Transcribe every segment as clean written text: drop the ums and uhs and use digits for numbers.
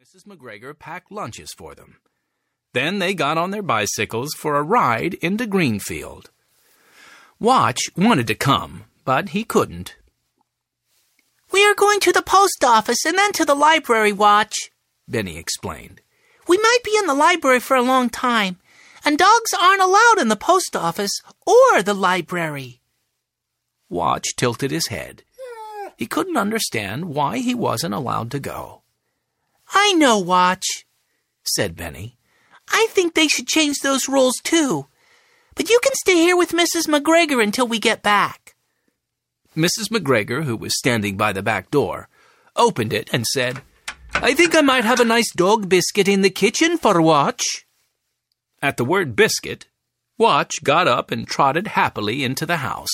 Mrs. McGregor packed lunches for them. Then they got on their bicycles for a ride into Greenfield. Watch wanted to come, but he couldn't. "We are going to the post office and then to the library, Watch," Benny explained. "We might be in the library for a long time, and dogs aren't allowed in the post office or the library." Watch tilted his head. He couldn't understand why he wasn't allowed to go. "I know, Watch," said Benny. "I think they should change those rules too. But you can stay here with Mrs. McGregor until we get back." Mrs. McGregor, who was standing by the back door, opened it and said, "I think I might have a nice dog biscuit in the kitchen for Watch." At the word biscuit, Watch got up and trotted happily into the house.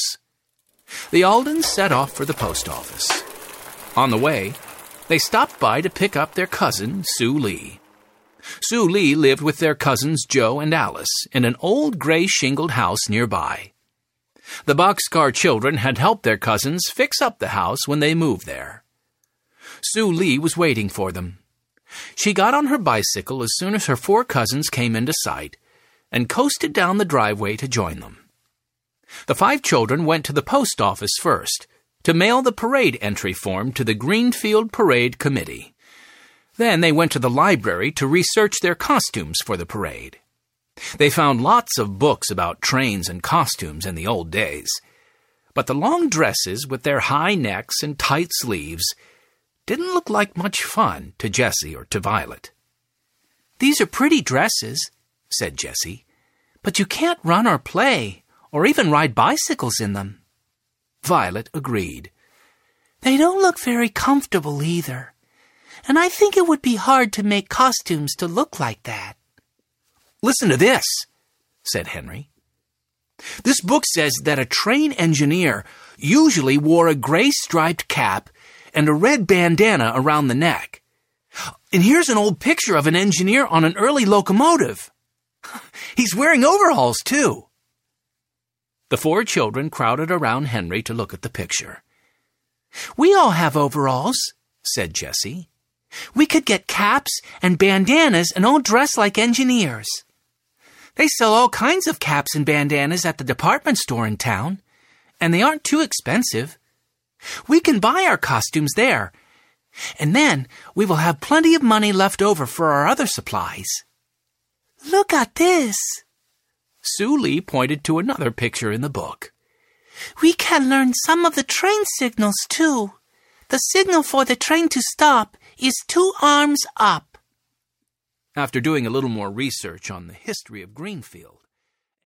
The Aldens set off for the post office. On the way, they stopped by to pick up their cousin, Sue Lee. Sue Lee lived with their cousins Joe and Alice in an old gray shingled house nearby. The boxcar children had helped their cousins fix up the house when they moved there. Sue Lee was waiting for them. She got on her bicycle as soon as her 4 cousins came into sight and coasted down the driveway to join them. The 5 children went to the post office first to mail the parade entry form to the Greenfield Parade Committee. Then they went to the library to research their costumes for the parade. They found lots of books about trains and costumes in the old days, but the long dresses with their high necks and tight sleeves didn't look like much fun to Jessie or to Violet. "These are pretty dresses," said Jessie, "but you can't run or play or even ride bicycles in them." Violet agreed. "They don't look very comfortable either, and I think it would be hard to make costumes to look like that." "Listen to this," said Henry. "This book says that a train engineer usually wore a gray striped cap and a red bandana around the neck. And here's an old picture of an engineer on an early locomotive. He's wearing overalls, too." The 4 children crowded around Henry to look at the picture. "We all have overalls," said Jessie. "We could get caps and bandanas and all dress like engineers. They sell all kinds of caps and bandanas at the department store in town, and they aren't too expensive. We can buy our costumes there, and then we will have plenty of money left over for our other supplies." "Look at this." Sue Lee pointed to another picture in the book. "We can learn some of the train signals, too. The signal for the train to stop is 2 arms up." After doing a little more research on the history of Greenfield,